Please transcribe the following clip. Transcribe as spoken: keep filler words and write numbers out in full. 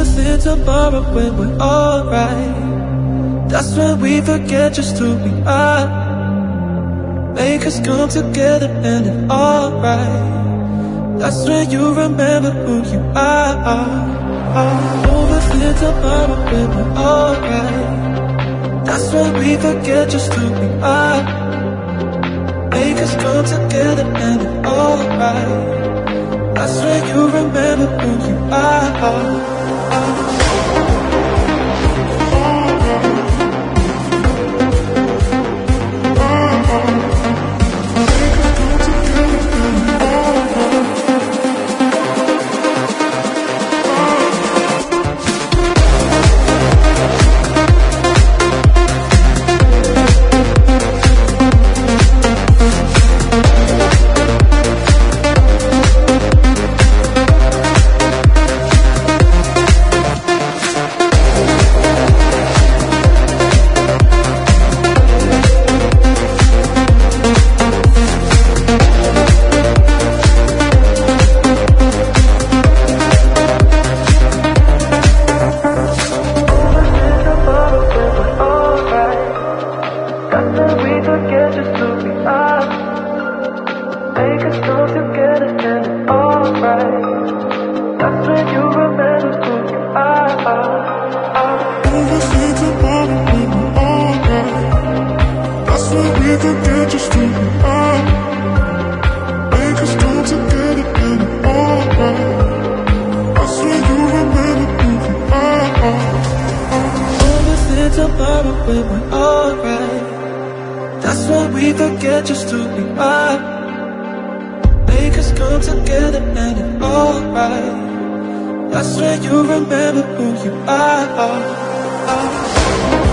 Overthink tomorrow when we're alright. That's when we forget just who we are. Make us come together and it's alright. That's when you remember who you are. Overthink tomorrow when we're alright. That's when we forget just who we are. Make us come together and it's alright. That's when you remember who you are. Tomorrow when we're alright. That's when we forget just who we are. Make us come together and it's alright. That's when you remember who you are.